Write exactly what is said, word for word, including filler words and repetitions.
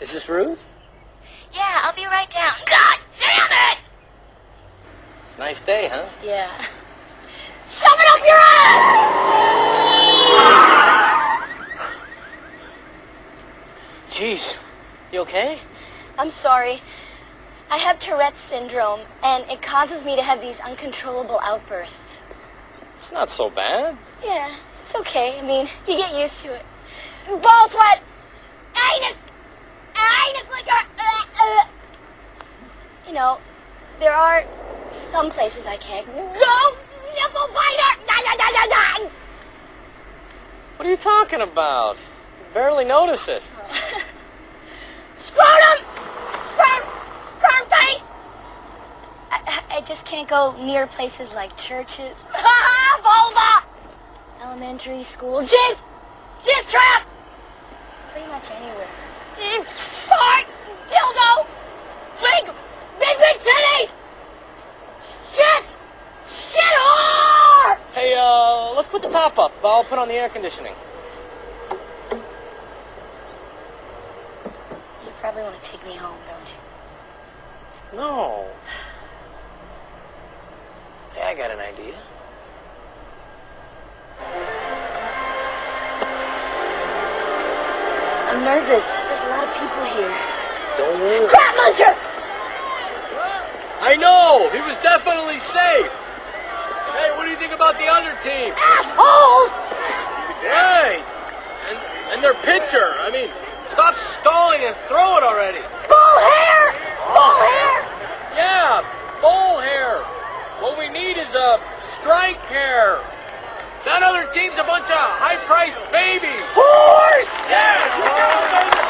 Is this Ruth? Yeah, I'll be right down. God damn it! Nice day, huh? Yeah. Shove it up your ass! Jeez, you okay? I'm sorry. I have Tourette's syndrome, and it causes me to have these uncontrollable outbursts. It's not so bad. Yeah, it's okay. I mean, you get used to it. Ball sweat! Anus! Anus liquor! Uh, uh. You know, there are some places I can't go. Nipple biter! Da, da, da, da, da. What are you talking about? You barely notice it. Oh. Scrotum! Sperm! Sperm face! I, I just can't go near places like churches. Vulva! Elementary school. Jizz! Jizz trap! Pretty much anywhere. Fart! Dildo! Big, big, big titties! Shit! Shit whore! Hey, uh, let's put the top up. I'll put on the air conditioning. You probably want to take me home, don't you? No. Hey, I got an idea. I'm nervous. There's a lot of people here. Don't worry. Crap muncher! I know! He was definitely safe! Hey, what do you think about the other team? Assholes! Hey! And, and their pitcher. I mean, stop stalling and throw it already. Bull hair! Bull hair! Yeah, bull hair. What we need is a strike hair. That other team's a bunch of high-priced babies. Horse! Yeah!